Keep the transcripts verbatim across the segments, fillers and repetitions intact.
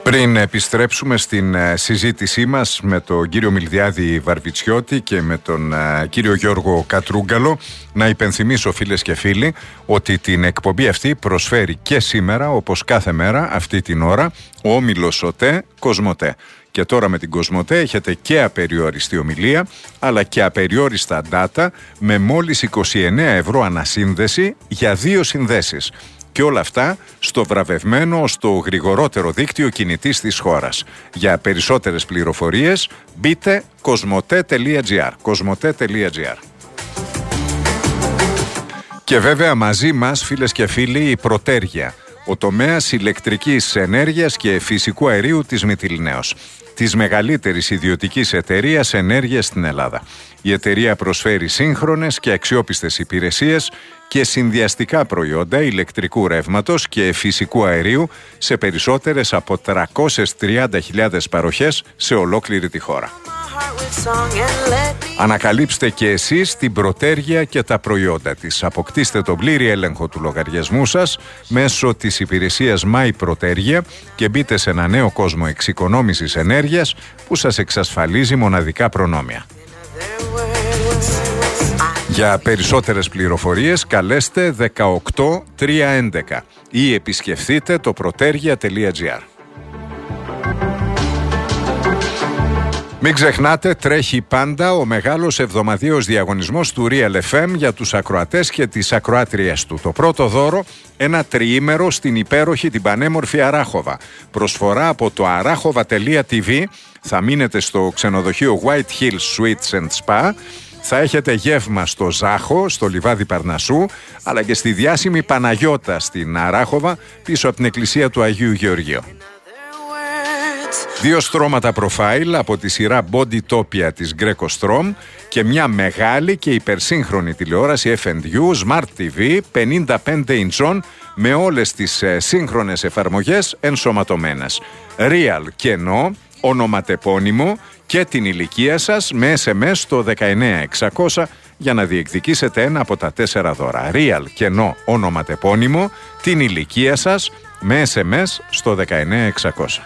Πριν επιστρέψουμε στην συζήτησή μας με τον κύριο Μιλδιάδη Βαρβιτσιώτη και με τον κύριο Γιώργο Κατρούγκαλο, να υπενθυμίσω, φίλες και φίλοι, ότι την εκπομπή αυτή προσφέρει και σήμερα, όπως κάθε μέρα αυτή την ώρα, ο Όμιλος ΟΤΕ Κοσμοτέ. Και τώρα με την Κοσμοτέ έχετε και απεριόριστη ομιλία, αλλά και απεριόριστα data με μόλις είκοσι εννέα ευρώ ανασύνδεση για δύο συνδέσεις. Και όλα αυτά στο βραβευμένο, στο γρηγορότερο δίκτυο κινητής της χώρας. Για περισσότερες πληροφορίες μπείτε κοσμοτέ τελεία τζι άρ. κοσμοτέ τελεία τζι άρ. Και βέβαια μαζί μας, φίλες και φίλοι, η Πρωτέργεια, ο τομέας ηλεκτρικής ενέργειας και φυσικού αερίου της Μυτιληναίος, της μεγαλύτερης ιδιωτικής εταιρείας ενέργειας στην Ελλάδα. Η εταιρεία προσφέρει σύγχρονες και αξιόπιστες υπηρεσίες και συνδυαστικά προϊόντα ηλεκτρικού ρεύματος και φυσικού αερίου σε περισσότερες από τριακόσιες τριάντα χιλιάδες παροχές σε ολόκληρη τη χώρα. Ανακαλύψτε και εσείς την Πρωτέργεια και τα προϊόντα της. Αποκτήστε τον πλήρη έλεγχο του λογαριασμού σας μέσω της υπηρεσίας My Πρωτέργεια και μπείτε σε ένα νέο κόσμο εξοικονόμησης ενέργειας που σας εξασφαλίζει μοναδικά προνόμια. Για περισσότερες πληροφορίες καλέστε δεκαοκτώ τριακόσια έντεκα ή επισκεφτείτε το πρωτέργεια τελεία τζι άρ. Μην ξεχνάτε, τρέχει πάντα ο μεγάλος εβδομαδιαίος διαγωνισμός του Real εφ εμ για τους ακροατές και τις ακροάτριες του. Το πρώτο δώρο, ένα τριήμερο στην υπέροχη την πανέμορφη Αράχοβα. Προσφορά από το αράχοβα τελεία τι βι. Θα μείνετε στο ξενοδοχείο White Hills Suites and Spa. Θα έχετε γεύμα στο Ζάχο, στο λιβάδι Παρνασσού, αλλά και στη διάσημη Παναγιώτα στην Αράχοβα, πίσω από την εκκλησία του Αγίου Γεωργίου. Δύο στρώματα προφάιλ από τη σειρά Bodytopia της Greco Strom και μια μεγάλη και υπερσύγχρονη τηλεόραση εφ εντ γιου Smart τι βι πενήντα πέντε ιντσών με όλες τις ε, σύγχρονες εφαρμογές ενσωματωμένες. Real κενό, ονοματεπώνυμο και την ηλικία σας με ες εμ ες στο δεκαεννέα εξακόσια για να διεκδικήσετε ένα από τα τέσσερα δώρα. Real κενό, ονοματεπώνυμο, την ηλικία σας με ες εμ ες στο δεκαεννέα εξακόσια.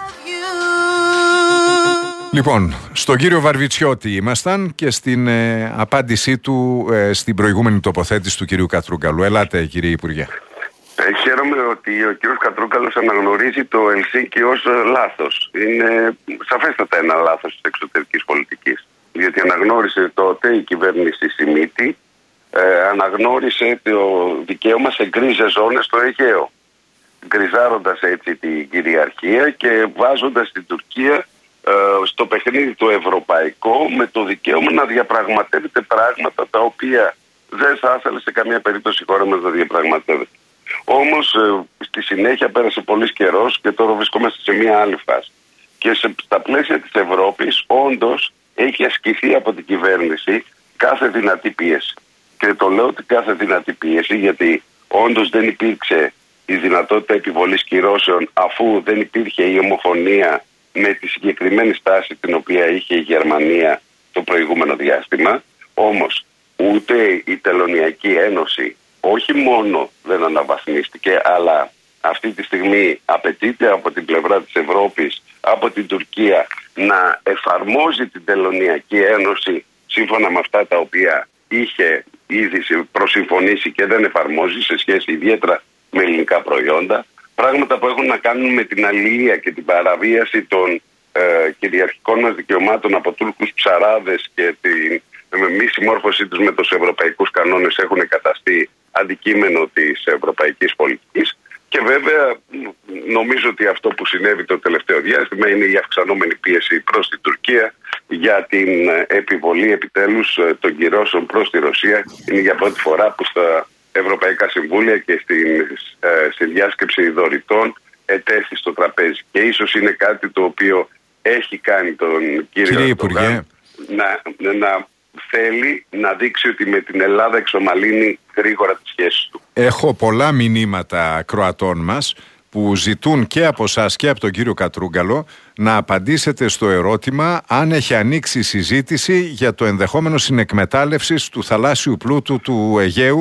Λοιπόν, στον κύριο Βαρβιτσιώτη ήμασταν και στην ε, απάντησή του ε, στην προηγούμενη τοποθέτηση του κυρίου Κατρούγκαλου. Ελάτε, κύριε Υπουργέ. Ε, χαίρομαι ότι ο κύριος Κατρούγκαλος αναγνωρίζει το Ελσίνκι ως λάθος. Είναι σαφέστατα ένα λάθος της εξωτερικής πολιτικής. Γιατί αναγνώρισε τότε η κυβέρνηση Σιμίτη, ε, αναγνώρισε το δικαίωμα σε γκρίζες ζώνες στο Αιγαίο. Γκριζάροντας έτσι την κυριαρχία και βάζοντας την Τουρκία στο παιχνίδι το ευρωπαϊκό με το δικαίωμα να διαπραγματεύεται πράγματα τα οποία δεν θα ήθελε σε καμία περίπτωση η χώρα μας να διαπραγματεύεται. Όμως στη συνέχεια πέρασε πολύς καιρός και τώρα βρισκόμαστε σε μια άλλη φάση. Και σε, στα πλαίσια της Ευρώπης όντως έχει ασκηθεί από την κυβέρνηση κάθε δυνατή πίεση. Και το λέω ότι κάθε δυνατή πίεση γιατί όντως δεν υπήρξε η δυνατότητα επιβολής κυρώσεων αφού δεν υπήρχε η ομοφωνία με τη συγκεκριμένη στάση την οποία είχε η Γερμανία το προηγούμενο διάστημα. Όμως ούτε η Τελωνειακή Ένωση όχι μόνο δεν αναβαθμίστηκε, αλλά αυτή τη στιγμή απαιτείται από την πλευρά της Ευρώπης, από την Τουρκία, να εφαρμόζει την Τελωνειακή Ένωση σύμφωνα με αυτά τα οποία είχε ήδη προσυμφωνήσει και δεν εφαρμόζει σε σχέση ιδιαίτερα με ελληνικά προϊόντα. Πράγματα που έχουν να κάνουν με την αλληλεία και την παραβίαση των ε, κυριαρχικών μας δικαιωμάτων από Τούρκους ψαράδες και την ε, μη συμμόρφωσή τους με τους ευρωπαϊκούς κανόνες έχουν καταστεί αντικείμενο της ευρωπαϊκής πολιτικής. Και βέβαια νομίζω ότι αυτό που συνέβη το τελευταίο διάστημα είναι η αυξανόμενη πίεση προς την Τουρκία για την επιβολή επιτέλους των κυρώσεων προς τη Ρωσία. Είναι για πρώτη φορά που στα Ευρωπαϊκά Συμβούλια και στην ε, συνδιάσκεψη δωρητών ετέθη στο τραπέζι. Και ίσως είναι κάτι το οποίο έχει κάνει τον κύριο Ερντογάν να, να θέλει να δείξει ότι με την Ελλάδα εξομαλύνει γρήγορα τις σχέσεις του. Έχω πολλά μηνύματα ακροατών μας που ζητούν και από εσάς και από τον κύριο Κατρούγκαλο να απαντήσετε στο ερώτημα αν έχει ανοίξει συζήτηση για το ενδεχόμενο συνεκμετάλλευσης του θαλάσσιου πλούτου του Αιγαίου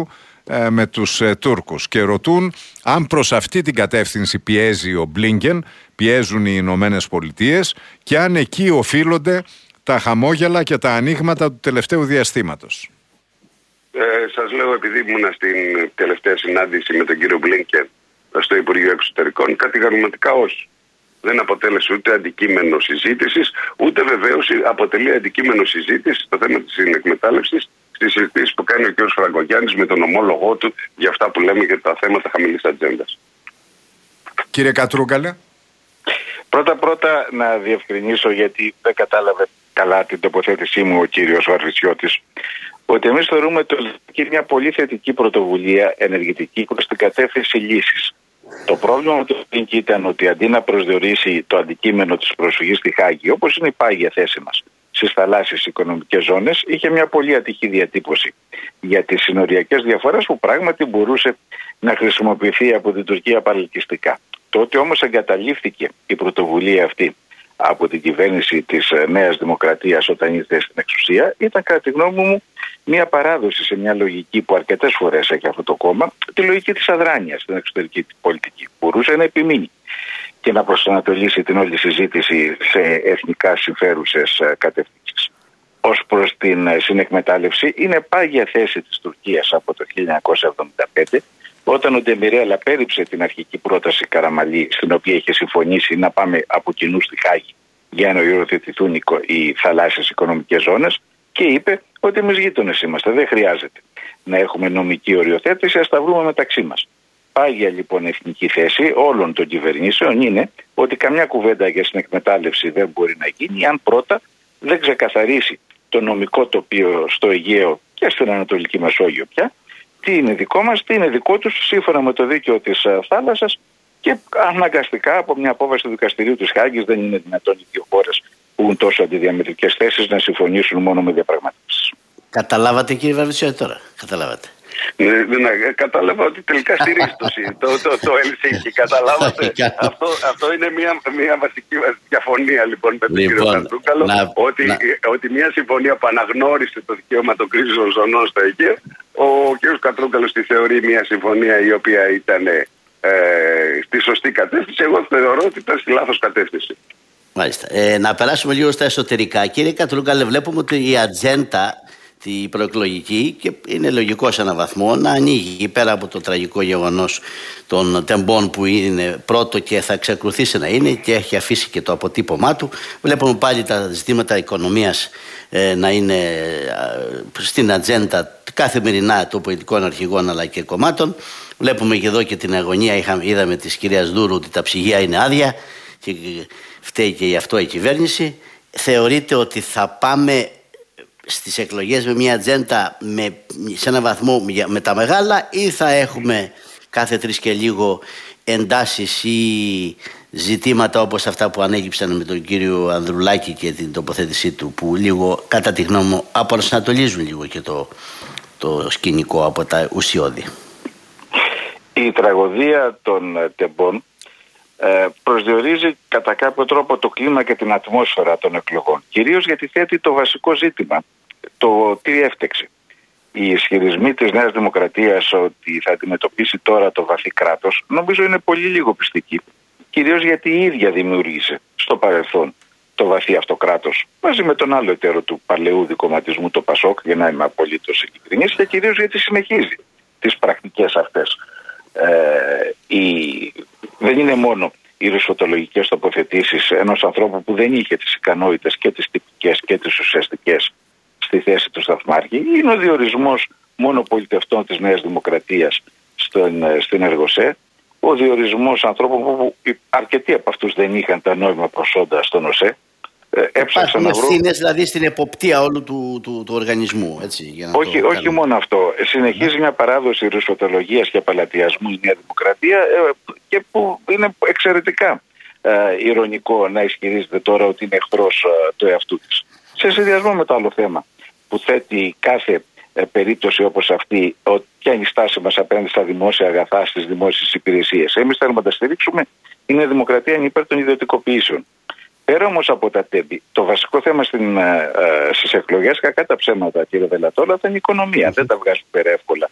ε, με τους ε, Τούρκους και ρωτούν αν προς αυτή την κατεύθυνση πιέζει ο Μπλίνκεν, πιέζουν οι Ηνωμένες Πολιτείες και αν εκεί οφείλονται τα χαμόγελα και τα ανοίγματα του τελευταίου διαστήματος. Ε, σας λέω, επειδή ήμουν στην τελευταία συνάντηση με τον κύριο Μπλίνκεν στο Υπουργείο Εξωτερικών, κατηγορηματικά όχι. Δεν αποτέλεσε ούτε αντικείμενο συζήτησης, ούτε βεβαίως αποτελεί αντικείμενο συζήτηση το θέμα της συνεκμετάλλευσης στις συζητήσεις που κάνει ο κ. Φραγκογιάννης με τον ομόλογό του για αυτά που λέμε για τα θέματα χαμηλής ατζέντας. Κύριε Κατρούγκαλε. Πρώτα-πρώτα να διευκρινίσω, γιατί δεν κατάλαβε καλά την τοποθέτησή μου ο κύριος Βαρβιτσιώτης, ότι εμείς θεωρούμε το είναι μια πολύ θετική πρωτοβουλία ενεργητική προς την κατεύθυνση λύσης. Το πρόβλημα με το Λίνκι ήταν ότι αντί να προσδιορίσει το αντικείμενο της προσφυγής στη Χάγη, όπως είναι η πάγια θέση μας στις θαλάσσιες οικονομικές ζώνες, είχε μια πολύ ατυχή διατύπωση για τις συνοριακές διαφορές που πράγματι μπορούσε να χρησιμοποιηθεί από την Τουρκία παρελκυστικά. Το ότι όμως εγκαταλείφθηκε η πρωτοβουλία αυτή από την κυβέρνηση της Νέας Δημοκρατίας όταν ήρθε στην εξουσία ήταν, κατά τη γνώμη μου, μια παράδοση σε μια λογική που αρκετές φορές έχει αυτό το κόμμα, τη λογική της αδράνειας στην εξωτερική πολιτική. Μπορούσε να επιμείνει και να προσανατολίσει την όλη συζήτηση σε εθνικά συμφέρουσες κατευθύνσεις. Ως προς την συνεκμετάλλευση, είναι πάγια θέση της Τουρκίας από το χίλια εννιακόσια εβδομήντα πέντε, όταν ο Ντεμιρέλ απέρριψε την αρχική πρόταση Καραμαλή, στην οποία είχε συμφωνήσει να πάμε από κοινού στη Χάγη για να υιοθετηθούν οι θαλάσσιες οικονομικές ζώνες, και είπε ότι εμείς γείτονες είμαστε, δεν χρειάζεται να έχουμε νομική οριοθέτηση, ας τα βρούμε μεταξύ μας. Πάγια λοιπόν εθνική θέση όλων των κυβερνήσεων είναι ότι καμιά κουβέντα για συνεκμετάλλευση δεν μπορεί να γίνει αν πρώτα δεν ξεκαθαρίσει το νομικό τοπίο στο Αιγαίο και στην Ανατολική Μεσόγειο πια, τι είναι δικό μας, τι είναι δικό τους σύμφωνα με το δίκαιο της θάλασσας, και αναγκαστικά από μια απόφαση του δικαστηρίου της Χάγης δεν είναι δυνατόν οι δύο χώρες που έχουν τόσο αντιδιαμετρικές θέσεις να συμφωνήσουν μόνο με διαπραγματεύσεις. Καταλάβατε, κύριε Βαρβιτσιώτη, τώρα? Καταλάβατε? Ναι, ναι, κατάλαβα ότι τελικά στηρίζει το, το, το, το Ελσίνκι. Καταλάβατε. αυτό, αυτό είναι μια, μια βασική διαφωνία λοιπόν με τον λοιπόν, κύριο Κατρούγκαλο. να, ότι, να... ότι μια συμφωνία που αναγνώρισε το δικαίωμα των κρίσεων ζωνών στο Αιγαίο, ο κύριος Κατρούγκαλος τη θεωρεί μια συμφωνία η οποία ήταν ε, στη σωστή κατεύθυνση. Εγώ θεωρώ ότι ήταν στη λάθος κατεύθυνση. Μάλιστα. Ε, να περάσουμε λίγο στα εσωτερικά. Κύριε Κατρούγκαλε, βλέπουμε ότι η ατζέντα η προεκλογική, και είναι λογικό σε έναν βαθμό, να ανοίγει πέρα από το τραγικό γεγονός των τεμπών που είναι πρώτο και θα εξακολουθήσει να είναι και έχει αφήσει και το αποτύπωμά του. Βλέπουμε πάλι τα ζητήματα οικονομίας ε, να είναι ε, στην ατζέντα καθημερινά των πολιτικών αρχηγών αλλά και κομμάτων. Βλέπουμε και εδώ και την αγωνία, είχαμε, είδαμε της κυρίας Δούρου ότι τα ψυγεία είναι άδεια και φταίει και γι' αυτό η κυβέρνηση. Θεωρείτε ότι θα πάμε στις εκλογές με μια ατζέντα με, σε έναν βαθμό με τα μεγάλα, ή θα έχουμε κάθε τρεις και λίγο εντάσεις ή ζητήματα όπως αυτά που ανέκυψαν με τον κύριο Ανδρουλάκη και την τοποθέτησή του, που λίγο κατά τη γνώμη μου αποσανατολίζουν λίγο και το, το σκηνικό από τα ουσιώδη? Η τραγωδία των τεμπών ε, προσδιορίζει κατά κάποιο τρόπο το κλίμα και την ατμόσφαιρα των εκλογών. Κυρίως γιατί θέτει το βασικό ζήτημα, το τι έφτεξε. Οι ισχυρισμοί της Νέας Δημοκρατίας ότι θα αντιμετωπίσει τώρα το βαθύ κράτος, νομίζω είναι πολύ λίγο πιστικοί. Κυρίως γιατί η ίδια δημιούργησε στο παρελθόν το βαθύ αυτό κράτος, μαζί με τον άλλο εταίρο του παλαιού δικομματισμού, το Πασόκ, για να είμαι απολύτως ειλικρινής, και κυρίως γιατί συνεχίζει τις πρακτικές αυτές. Ε, η... Δεν είναι μόνο οι ρουσφοτολογικές τοποθετήσεις ενός ανθρώπου που δεν είχε τις ικανότητες και τις τυπικές και τις ουσιαστικές στη θέση του σταθμάρχη, είναι ο διορισμός μόνο πολιτευτών της Νέας Δημοκρατίας στον, στην Εργοσέ, ο διορισμός ανθρώπων που αρκετοί από αυτούς δεν είχαν τα νόημα προσόντα στον ΟΣΕ. Έψαξα να βρω... ευθύνες δηλαδή στην εποπτεία όλου του, του, του οργανισμού, έτσι, για να όχι, το όχι μόνο αυτό. Συνεχίζει μια παράδοση ρουσφοτολογίας και απαλατιασμού η Νέα Δημοκρατία, ε, και που είναι εξαιρετικά ε, ηρωνικό να ισχυρίζεται τώρα ότι είναι εχθρός ε, του εαυτού της. Σε συνδυασμό με το άλλο θέμα που θέτει κάθε ε, περίπτωση όπως αυτή, ότι ποια είναι η στάση μας απέναντι στα δημόσια αγαθά, στις δημόσιες υπηρεσίες. Εμείς θέλουμε να τα στηρίξουμε. Η Νέα Δημοκρατία είναι υπέρ των ιδιωτικοποιήσεων. Πέρα όμως από τα τέμπη, το βασικό θέμα στην, ε, στις εκλογές, κακά τα ψέματα κύριε Βελατόλα, θα είναι η οικονομία. Mm-hmm. Δεν τα βγάζουν πέρα εύκολα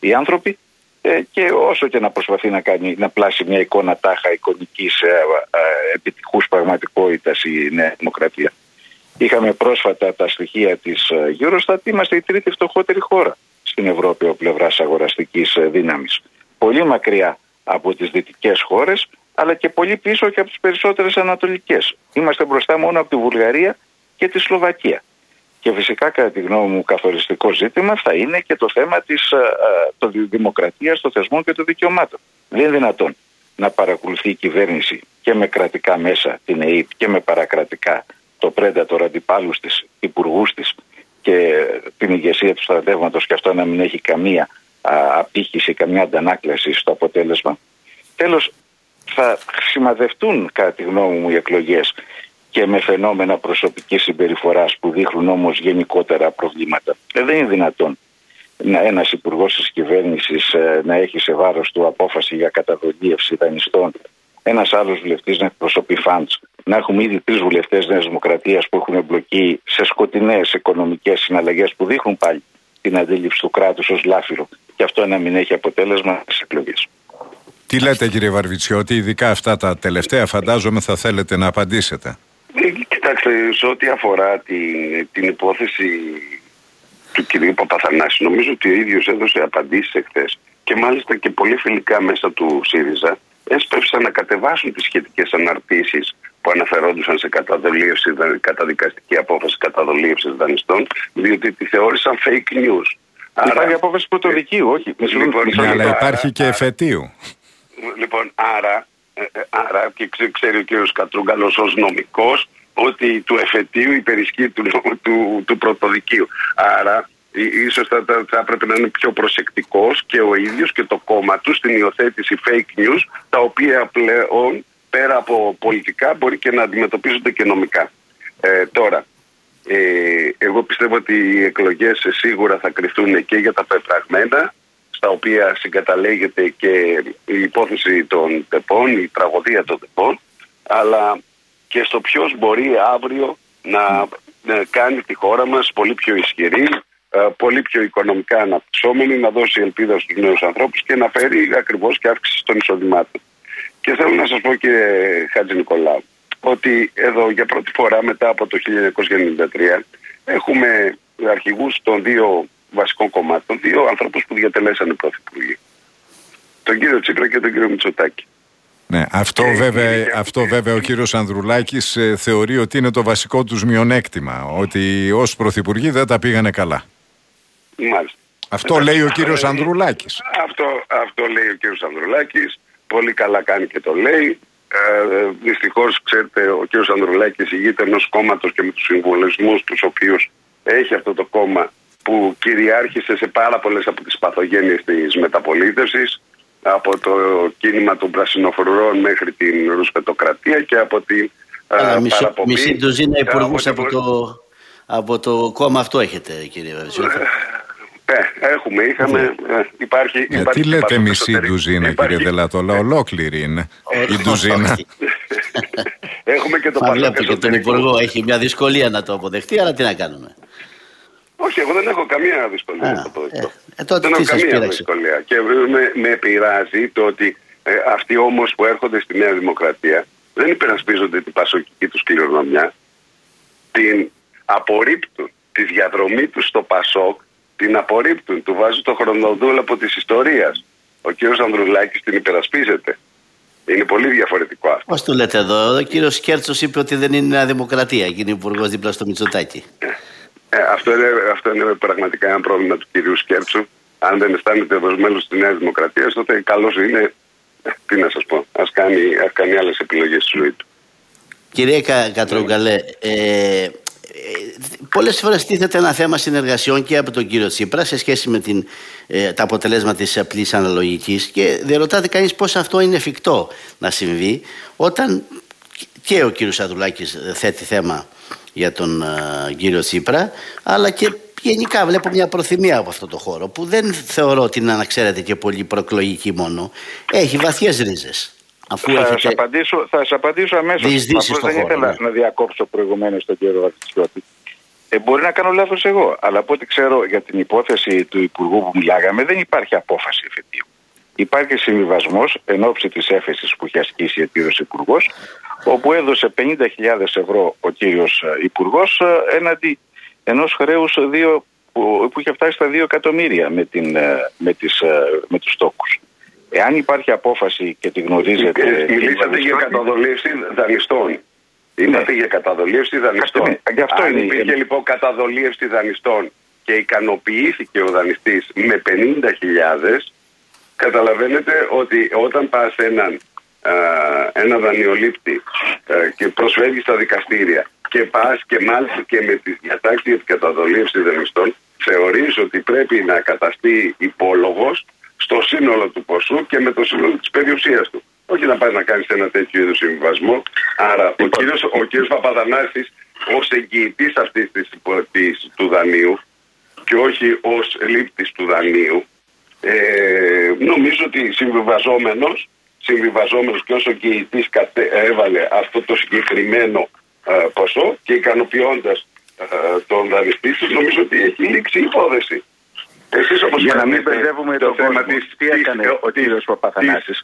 οι άνθρωποι, ε, και όσο και να προσπαθεί να, κάνει, να πλάσει μια εικόνα τάχα εικονικής ε, ε, επιτυχούς πραγματικότητας η Νέα Δημοκρατία. Είχαμε πρόσφατα τα στοιχεία της Eurostat, είμαστε η τρίτη φτωχότερη χώρα στην Ευρώπη από πλευράς αγοραστικής δύναμης. Πολύ μακριά από τις δυτικές χώρες, αλλά και πολύ πίσω και από τις περισσότερες ανατολικές. Είμαστε μπροστά μόνο από τη Βουλγαρία και τη Σλοβακία. Και φυσικά, κατά τη γνώμη μου, καθοριστικό ζήτημα θα είναι και το θέμα της το δημοκρατίας, των θεσμών και των δικαιωμάτων. Δεν είναι δυνατόν να παρακολουθεί η κυβέρνηση και με κρατικά μέσα, την ΕΕΠ, και με παρακρατικά το Predator, αντιπάλους της, υπουργούς της και την ηγεσία του στρατεύματος, και αυτό να μην έχει καμία α, απήχηση, καμία αντανάκλαση στο αποτέλεσμα. Τέλος, θα σημαδευτούν, κατά τη γνώμη μου, οι εκλογές και με φαινόμενα προσωπικής συμπεριφοράς που δείχνουν όμως γενικότερα προβλήματα. Ε, δεν είναι δυνατόν να ένας υπουργός της κυβέρνησης ε, να έχει σε βάρος του απόφαση για καταδολίευση δανειστών, ένας άλλος βουλευτής να εκπροσωπεί φαντς, να έχουμε ήδη τρεις βουλευτές Νέας Δημοκρατίας που έχουν εμπλοκεί σε σκοτεινές οικονομικές συναλλαγές που δείχνουν πάλι την αντίληψη του κράτους ως λάφυρο, και αυτό να μην έχει αποτέλεσμα στις εκλογές. Τι λέτε, κύριε Βαρβιτσιώτη, ειδικά αυτά τα τελευταία, φαντάζομαι θα θέλετε να απαντήσετε. Κοιτάξτε, σε ό,τι αφορά την, την υπόθεση του κυρίου Παπαθανάση, νομίζω ότι ο ίδιος έδωσε απαντήσεις εχθές, και μάλιστα και πολύ φιλικά μέσα του ΣΥΡΙΖΑ έσπευσαν να κατεβάσουν τις σχετικές αναρτήσεις που αναφερόντουσαν σε καταδολίευση, καταδικαστική απόφαση καταδολίευσης δανειστών, διότι τη θεώρησαν fake news. Υπάρχει άρα, απόφαση πρωτοδικίου, όχι. Λοιπόν, ναι, αλλά υπάρχει και εφετείου. Λοιπόν, άρα, άρα και ξέρει ο κύριος Κατρούγκαλος ως νομικός ότι του εφετείου υπερισχύει του, του, του πρωτοδικίου. Άρα ίσως θα, θα, θα πρέπει να είναι πιο προσεκτικός και ο ίδιος και το κόμμα του στην υιοθέτηση fake news, τα οποία πλέον πέρα από πολιτικά μπορεί και να αντιμετωπίζονται και νομικά. Ε, τώρα, ε, εγώ πιστεύω ότι οι εκλογές σίγουρα θα κρυφτούν και για τα πεπραγμένα, στα οποία συγκαταλέγεται και η υπόθεση των ΤΕΠών, η τραγωδία των ΤΕΠών, αλλά και στο ποιος μπορεί αύριο να κάνει τη χώρα μας πολύ πιο ισχυρή, πολύ πιο οικονομικά αναπτυσσόμενη, να δώσει ελπίδα στους νέους ανθρώπους και να φέρει ακριβώς και αύξηση των εισοδημάτων. Και θέλω να σας πω, κύριε Χατζη Νικολάου, ότι εδώ για πρώτη φορά μετά από το χίλια εννιακόσια ενενήντα τρία έχουμε αρχηγούς των δύο βασικών κομμάτων, δύο ανθρώπους που διατελέσανε πρωθυπουργοί. Τον κύριο Τσίπρα και τον κύριο Μητσοτάκη. Ναι, αυτό, και βέβαια, και... αυτό βέβαια ο κύριος Ανδρουλάκης ε, θεωρεί ότι είναι το βασικό τους μειονέκτημα, ότι ως πρωθυπουργοί δεν τα πήγανε καλά. Μάλιστα. Αυτό λέει ο κύριος Ανδρουλάκης. Αυτό, αυτό λέει ο κύριος Ανδρουλάκης, πολύ καλά κάνει και το λέει. Ε, δυστυχώς, ξέρετε, ο κύριος Ανδρουλάκης ηγείται ενός κόμματος και με τους συμβολισμούς τους οποίους έχει αυτό το κόμμα, που κυριάρχησε σε πάρα πολλές από τις παθογένειες της μεταπολίτευσης, από το κίνημα των πρασινοφρουρών μέχρι την ρουσπετοκρατία και από την uh, παραπομπή. Μισή ντουζίνα υπουργούς από, από, το, από το κόμμα αυτό έχετε, κύριε Βαρβιτσιώτη. Ε, έχουμε, είχαμε, ε, υπάρχει... Ε, υπάρχει τι λέτε μισή ντουζίνα, κύριε Δελατόλα, ολόκληρη είναι η ντουζίνα. Έχουμε και το Μα βλέπω και τον υπουργό, έχει μια δυσκολία να το αποδεχτεί, αλλά τι να κάνουμε. Όχι, εγώ δεν έχω καμία δυσκολία να το αποδεχτώ. Ε, ε, τότε δεν τι έχω καμία πήραξε. δυσκολία. Και με, με πειράζει το ότι ε, αυτοί όμως που έρχονται στη Νέα Δημοκρατία δεν υπερασπίζονται την πασοκική τους κληρονομιά, την απορρίπτουν τη διαδρομή τους στο Πασόκ, την απορρίπτουν, του βάζουν το χρονοδούλαπο της ιστορίας. Ο κύριος Ανδρουλάκης την υπερασπίζεται. Είναι πολύ διαφορετικό αυτό. Πώς το λέτε εδώ, ο κύριος Κέρτσος είπε ότι δεν είναι Νέα Δημοκρατία και είναι υπουργός δίπλα στο Μητσοτάκη. Ε, ε, αυτό, είναι, αυτό είναι πραγματικά ένα πρόβλημα του κυρίου Σκέρτσου. Αν δεν αισθάνεται εδώ μέλος της Νέας Δημοκρατίας, τότε καλώς είναι, ε, τι να σας πω, ας κάνει, ας κάνει άλλες επιλογές στη ζωή του. Κύριε Κα, Κατρούγκαλε, ε, πολλές φορές τίθεται ένα θέμα συνεργασιών και από τον κύριο Τσίπρα σε σχέση με την, ε, τα αποτελέσματα της απλής αναλογικής, και διερωτάται κανείς πώς αυτό είναι εφικτό να συμβεί όταν και ο κύριος Ανδρουλάκης θέτει θέμα για τον ε, κύριο Τσίπρα, αλλά και γενικά βλέπω μια προθυμία από αυτό το χώρο που δεν θεωρώ ότι είναι, να ξέρετε, και πολύ προεκλογική μόνο. Έχει βαθιές ρίζες. Αφού θα, έχετε... σας απαντήσω, θα σας απαντήσω αμέσως. Απλώς δεν ήθελα ναι. να διακόψω προηγουμένως τον κύριο Βαρβιτσιώτη. Ε, μπορεί να κάνω λάθος εγώ, αλλά από ό,τι ξέρω για την υπόθεση του Υπουργού που μιλάγαμε, δεν υπάρχει απόφαση εφετείου. Υπάρχει συμβιβασμός εν ώψη της έφεσης που είχε ασκήσει ο κύριος Υπουργός, όπου έδωσε πενήντα χιλιάδες ευρώ ο κύριος Υπουργός έναντι ενός χρέους δύο, που, που είχε φτάσει στα δύο εκατομμύρια με, την, με, τις, με τους τόκους. Εάν υπάρχει απόφαση και τη γνωρίζετε... Μιλήσατε για καταδολίευση δανειστών. Είπατε ναι. για καταδολίευση δανειστών. Είναι, αυτό Αν είναι, υπήρχε είναι. λοιπόν καταδολίευση δανειστών και ικανοποιήθηκε ο δανειστής με πενήντα χιλιάδες, καταλαβαίνετε ότι όταν πας έναν α, ένα δανειολήπτη α, και προσφεύγει στα δικαστήρια και πας και μάλιστα και με τις διατάξεις για την καταδολίευση δανειστών, θεωρείς ότι πρέπει να καταστεί υπόλογος στο σύνολο του ποσού και με το σύνολο της περιουσίας του. Όχι να πας να κάνεις ένα τέτοιο είδους συμβιβασμό. Άρα ο κύριος, ο κύριος Παπαθανάσης ως εγγυητής αυτής της, της, του δανείου και όχι ως λήπτης του δανείου, ε, νομίζω ότι συμβιβαζόμενος, συμβιβαζόμενος και ως εγγυητής έβαλε αυτό το συγκεκριμένο ε, ποσό και ικανοποιώντας ε, τον δανειστή, νομίζω ότι έχει λήξει η υπόθεση. Εσείς όπως για να μην μπερδεύουμε το θέμα της, τι έκανε ο κύριος Παπαθανάσης.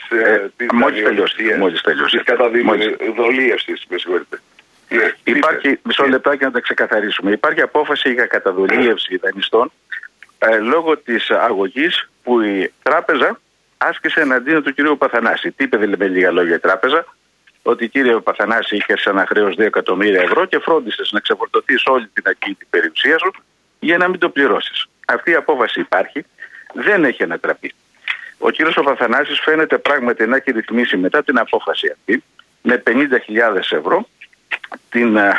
Μόλις τελειώσει. Της καταδολίευσης, με συγχωρείτε. Ναι, υπάρχει, μισό λεπτάκι να τα ξεκαθαρίσουμε. Υπάρχει απόφαση για καταδολίευση δανειστών ε, λόγω της αγωγής που η τράπεζα άσκησε εναντίον του κυρίου Παπαθανάση. Τι είπε δηλαδή με λίγα λόγια η τράπεζα? Ότι κύριε Παπαθανάση είχε ένα χρέος δύο εκατομμύρια ευρώ και φρόντισες να ξεφορτωθείς όλη την ακίνητη περιουσία σου για να μην το πληρώσεις. Αυτή η απόφαση υπάρχει, δεν έχει ανατραπεί. Ο κύριος Παπαθανάσης φαίνεται πράγματι να έχει ρυθμίσει μετά την απόφαση αυτή με πενήντα χιλιάδες ευρώ την ε,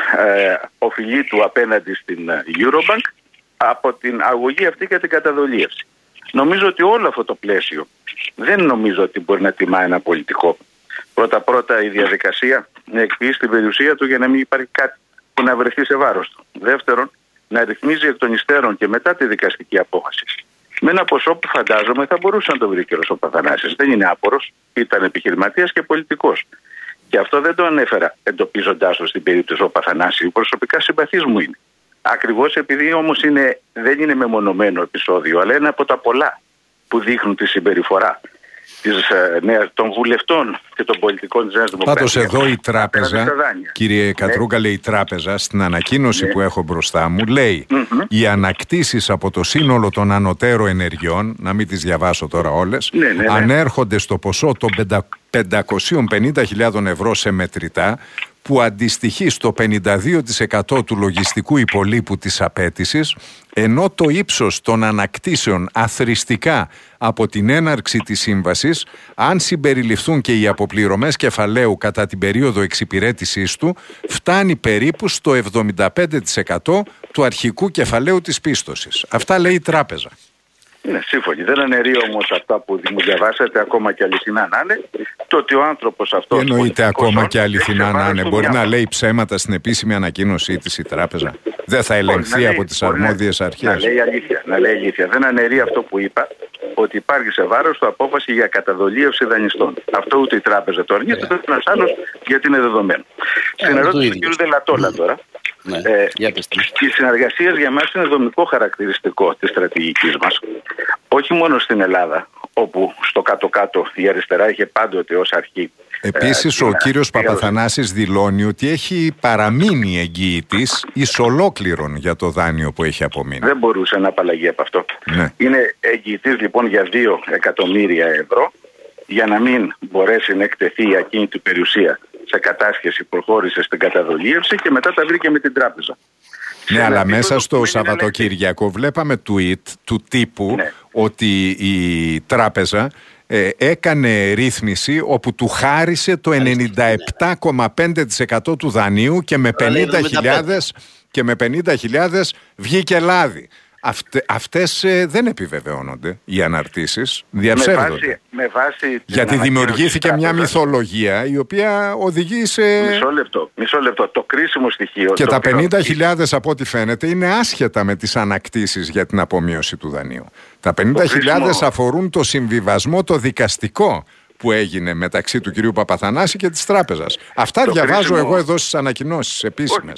οφειλή του απέναντι στην Eurobank από την αγωγή αυτή και την καταδολίευση. Νομίζω ότι όλο αυτό το πλαίσιο δεν νομίζω ότι μπορεί να τιμά ένα πολιτικό. Πρώτα-πρώτα η διαδικασία να εκποιήσει την περιουσία του για να μην υπάρχει κάτι που να βρεθεί σε βάρος του. Δεύτερον, να ρυθμίζει εκ των υστέρων και μετά τη δικαστική απόφαση. Με ένα ποσό που φαντάζομαι θα μπορούσε να το βρει ο κ. Παπαθανάσης. Δεν είναι άπορος, ήταν επιχειρηματίας και πολιτικός. Και αυτό δεν το ανέφερα εντοπίζοντάς το στην περίπτωση του Παπαθανάση. Προσωπικά συμπαθής μου είναι. Ακριβώς επειδή όμως είναι, δεν είναι μεμονωμένο επεισόδιο, αλλά ένα από τα πολλά που δείχνουν τη συμπεριφορά της, νέας, των βουλευτών και των πολιτικών της Νέας Δημοκρατίας. Πάντως εδώ η τράπεζα, κύριε Κατρούγκαλε, η τράπεζα στην ανακοίνωση ναι. που έχω μπροστά μου λέει mm-hmm. οι ανακτήσεις από το σύνολο των ανωτέρων ενεργειών, να μην τις διαβάσω τώρα όλες, ναι, ναι, ναι. ανέρχονται στο ποσό των πεντακόσιες πενήντα χιλιάδες ευρώ σε μετρητά, που αντιστοιχεί στο πενήντα δύο τοις εκατό του λογιστικού υπολείπου της απέτησης, ενώ το ύψος των ανακτήσεων αθρηστικά από την έναρξη της σύμβασης, αν συμπεριληφθούν και οι αποπληρωμές κεφαλαίου κατά την περίοδο εξυπηρέτησής του, φτάνει περίπου στο εβδομήντα πέντε τοις εκατό του αρχικού κεφαλαίου της πίστοσης. Αυτά λέει η τράπεζα. Ναι, σύμφωνοι. Δεν αναιρεί όμως αυτά που μου διαβάσατε, ακόμα και αληθινά να είναι, το ότι ο άνθρωπος αυτός. Εννοείται ακόμα και αληθινά να είναι. Μπορεί να λέει ψέματα στην επίσημη ανακοίνωσή της η τράπεζα. Δεν θα ελεγχθεί από τις αρμόδιες αρχές. Να λέει αλήθεια. Να λέει αλήθεια. Δεν αναιρεί αυτό που είπα, ότι υπάρχει σε βάρος του απόφαση για καταδολίευση δανειστών. Αυτό ούτε η τράπεζα το αρνείται, ούτε ένας άλλος, γιατί είναι δεδομένο. Στην ερώτηση του κ. Δελατόλα τώρα. Ναι, ε, οι συνεργασίες για μας είναι δομικό χαρακτηριστικό της στρατηγικής μας. Όχι μόνο στην Ελλάδα, όπου στο κάτω-κάτω η αριστερά είχε πάντοτε ως αρχή. Επίσης, ε, ο κύριος Παπαθανάσης δηλώνει ότι έχει παραμείνει εγγυητής εις ολόκληρον για το δάνειο που έχει απομείνει. Δεν μπορούσε να απαλλαγεί από αυτό. Ναι. Είναι εγγυητής λοιπόν για δύο εκατομμύρια ευρώ, για να μην μπορέσει να εκτεθεί η ακίνητη περιουσία σε κατάσχεση, προχώρησε στην καταδολίευση και μετά τα βρήκε με την τράπεζα. Ναι, αλλά μέσα στο Σαββατοκύριακο βλέπαμε tweet του τύπου ναι. ότι η τράπεζα ε, έκανε ρύθμιση όπου του χάρισε το ενενήντα επτά κόμμα πέντε τοις εκατό του δανείου και με πενήντα χιλιάδες και με πενήντα χιλιάδες βγήκε λάδι. Αυτε, αυτές ε, δεν επιβεβαιώνονται οι αναρτήσεις, διαψεύδονται. Με βάση, με βάση γιατί δημιουργήθηκε μια μυθολογία η οποία οδηγεί σε... Μισό λεπτό, μισό λεπτό. Το κρίσιμο στοιχείο... Και τα πενήντα χιλιάδες από ό,τι φαίνεται είναι άσχετα με τις ανακτήσεις για την απομείωση του δανείου. Τα πενήντα χιλιάδες κρίσιμο... αφορούν το συμβιβασμό το δικαστικό που έγινε μεταξύ του κυρίου Παπαθανάση και της τράπεζας. Αυτά το διαβάζω κρίσιμο... εγώ εδώ στις ανακοινώσεις επίσημες.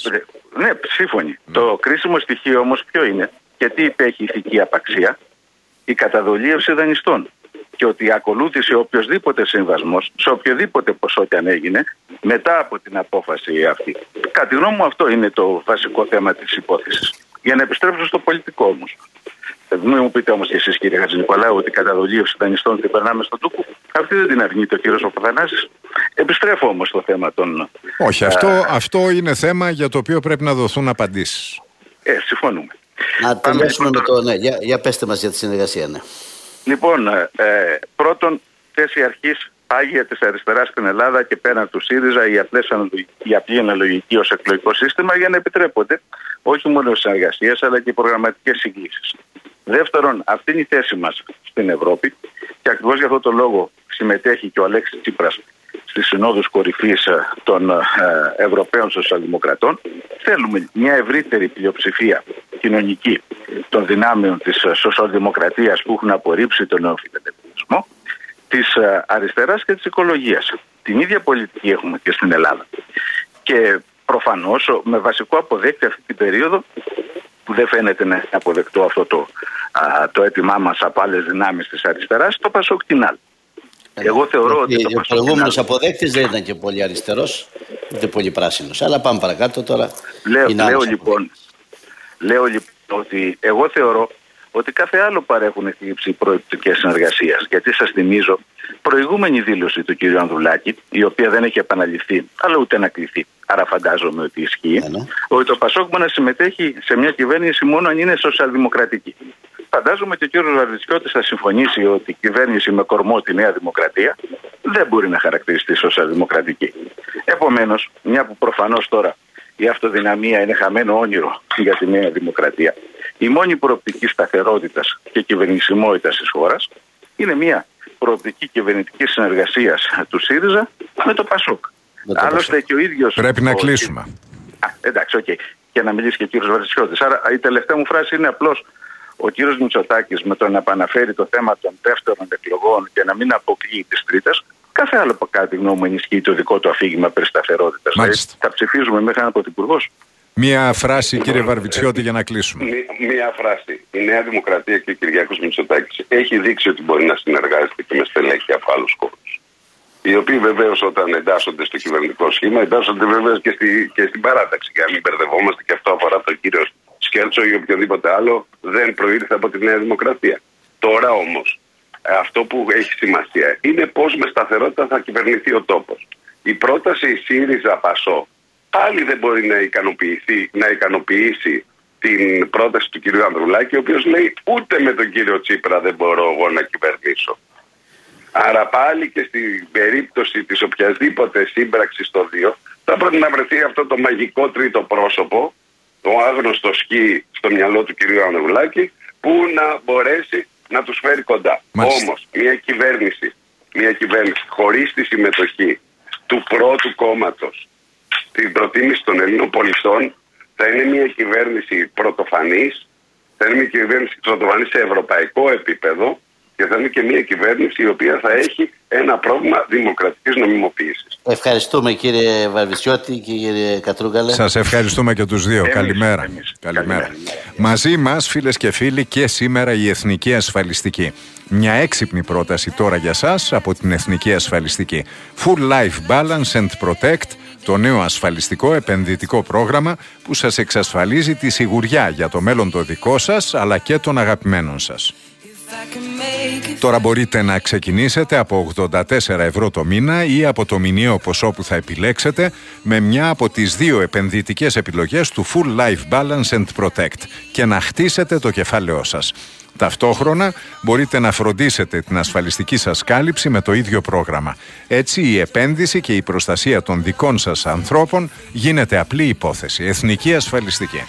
Ναι, σύμφωνοι. Mm. Το κρίσιμο στοιχείο όμως ποιο είναι και τι υπέχει ηθική απαξία? Η καταδολίευση δανειστών. Και ότι ακολούθησε οποιοδήποτε συμβασμός, σε οποιοδήποτε ποσό και αν έγινε, μετά από την απόφαση αυτή. Κατά τη γνώμη μου, αυτό είναι το βασικό θέμα της υπόθεσης. Για να επιστρέψω στο πολιτικό όμως. Μην μου πείτε όμως και εσείς, κύριε Χατζηνικολάου, ότι η καταδολίευση δανειστών την περνάμε στον τούκο. Αυτή δεν την αρνείται ο κύριος Παπαθανάσης. Επιστρέφω όμως στο θέμα των. Όχι, αυτό, α... αυτό είναι θέμα για το οποίο πρέπει να δοθούν απαντήσεις. Ε, συμφωνούμε. Να τελειώσουμε με το. Ναι, για, για πέστε μας για τη συνεργασία, ναι. Λοιπόν, ε, πρώτον, θέση αρχής πάγια της αριστεράς στην Ελλάδα και πέραν του ΣΥΡΙΖΑ η, η απλή αναλογική ως εκλογικό σύστημα για να επιτρέπονται όχι μόνο συνεργασίες αλλά και προγραμματικές συγκλήσεις. Δεύτερον, αυτή είναι η θέση μας στην Ευρώπη και ακριβώς για αυτό το λόγο συμμετέχει και ο Αλέξης Τσίπρας στις συνόδους κορυφής των ε, Ευρωπαίων Σοσιαλδημοκρατών. Θέλουμε μια ευρύτερη πλειοψηφία κοινωνική των δυνάμεων της σοσιαλδημοκρατίας που έχουν απορρίψει τον νεοφιλελευθερισμό, της αριστεράς και της οικολογίας. Την ίδια πολιτική έχουμε και στην Ελλάδα. Και προφανώς με βασικό αποδέκτη αυτή την περίοδο που δεν φαίνεται να είναι αποδεκτό αυτό το, α, το αίτημά μας από άλλες δυνάμεις της αριστεράς, το Πασόκ Τινάλ. Εγώ θεωρώ ότι το ο προηγούμενος αποδέκτης δεν ήταν και πολύ αριστερός, ούτε πολύ πράσινος. Αλλά πάμε παρακάτω τώρα. Λέω, λέω, λοιπόν, λέω λοιπόν ότι εγώ θεωρώ ότι κάθε άλλο παρέχουν θλίψη προεπτικές συνεργασίας. Γιατί σας θυμίζω προηγούμενη δήλωση του κ. Ανδρουλάκη, η οποία δεν έχει επαναληφθεί, αλλά ούτε να κληθεί. Άρα φαντάζομαι ότι ισχύει, yeah, ναι. ότι το Πασόκ μπορεί να συμμετέχει σε μια κυβέρνηση μόνο αν είναι σοσιαλδημοκρατική. Φαντάζομαι και ο κ. Βαρβιτσιώτης θα συμφωνήσει ότι η κυβέρνηση με κορμό τη Νέα Δημοκρατία δεν μπορεί να χαρακτηριστεί σοσιαλδημοκρατική. Επομένως, μια που προφανώς τώρα η αυτοδυναμία είναι χαμένο όνειρο για τη Νέα Δημοκρατία, η μόνη προοπτική σταθερότητας και κυβερνησιμότητας της χώρας είναι μια προοπτική κυβερνητική συνεργασίας του ΣΥΡΙΖΑ με το ΠΑΣΟΚ. Άλλωστε και ο ίδιος. Πρέπει ο... να κλείσουμε. Α, εντάξει, οκ. Okay. Και να μιλήσει και ο κύριος Βαρβιτσιώτης. Άρα η τελευταία μου φράση είναι απλώς ο κύριος Μητσοτάκης με το να επαναφέρει το θέμα των δεύτερων εκλογών και να μην αποκλείει τις τρίτες. Κάθε άλλο από κάτι γνώμη μου ενισχύει το δικό του αφήγημα περί σταθερότητας. Δηλαδή, θα ψηφίζουμε μέχρι έναν πρωθυπουργός. Μία φράση, κύριε Βαρβιτσιώτη, για να κλείσουμε. Μία, μία φράση. Η Νέα Δημοκρατία και ο Κυριάκος Μητσοτάκης έχει δείξει ότι μπορεί να συνεργάζεται και με στελέχη από άλλους χώρους. Οι οποίοι βεβαίως όταν εντάσσονται στο κυβερνητικό σχήμα, εντάσσονται βεβαίως και, στη, και στην παράταξη. Για να μην μπερδευόμαστε, και αυτό αφορά τον κύριο Σκέρτσο ή οποιοδήποτε άλλο, δεν προήλθε από τη Νέα Δημοκρατία. Τώρα όμως, αυτό που έχει σημασία είναι πώς με σταθερότητα θα κυβερνηθεί ο τόπος. Η πρόταση ΣΥΡΙΖΑ ΠΑΣΟ πάλι δεν μπορεί να ικανοποιηθεί, να ικανοποιήσει την πρόταση του κ. Ανδρουλάκη, ο οποίος λέει ούτε με τον κύριο Τσίπρα δεν μπορώ εγώ να κυβερνήσω. Άρα πάλι και στην περίπτωση της οποιασδήποτε σύμπραξης των δύο θα πρέπει να βρεθεί αυτό το μαγικό τρίτο πρόσωπο, το άγνωστο σκι στο μυαλό του κ. Ανδρουλάκη, που να μπορέσει να τους φέρει κοντά. Μάλιστα. Όμως μια κυβέρνηση, μια κυβέρνηση χωρίς τη συμμετοχή του πρώτου κόμματος την προτίμηση των Ελλήνων πολιτών θα είναι μια κυβέρνηση πρωτοφανής, θα είναι μια κυβέρνηση πρωτοφανής σε ευρωπαϊκό επίπεδο και θα είναι και μια κυβέρνηση η οποία θα έχει ένα πρόβλημα δημοκρατικής νομιμοποίησης. Ευχαριστούμε κύριε Βαρβιτσιώτη και κύριε Κατρούγκαλε. Σας ευχαριστούμε και τους δύο. Εμείς, καλημέρα. Εμείς. Καλημέρα. Καλημέρα. Μαζί μας, φίλες και φίλοι, και σήμερα η Εθνική Ασφαλιστική. Μια έξυπνη πρόταση τώρα για σας από την Εθνική Ασφαλιστική. Full Life Balance and Protect, το νέο ασφαλιστικό επενδυτικό πρόγραμμα που σας εξασφαλίζει τη σιγουριά για το μέλλον το δικό σας αλλά και των αγαπημένων σας. Τώρα μπορείτε να ξεκινήσετε από ογδόντα τέσσερα ευρώ το μήνα ή από το μηνιαίο ποσό που θα επιλέξετε με μια από τις δύο επενδυτικές επιλογές του Full Life Balance and Protect και να χτίσετε το κεφάλαιό σας. Ταυτόχρονα μπορείτε να φροντίσετε την ασφαλιστική σας κάλυψη με το ίδιο πρόγραμμα. Έτσι η επένδυση και η προστασία των δικών σας ανθρώπων γίνεται απλή υπόθεση. Εθνική Ασφαλιστική.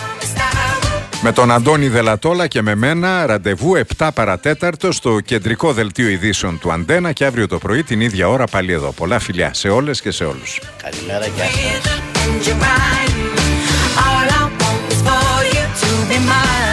Με τον Αντώνη Δελατόλα και με μένα ραντεβού επτά παρατέταρτο στο κεντρικό δελτίο ειδήσεων του Αντένα και αύριο το πρωί την ίδια ώρα πάλι εδώ. Πολλά φιλιά σε όλες και σε όλους. Καλημέρα, γεια σας.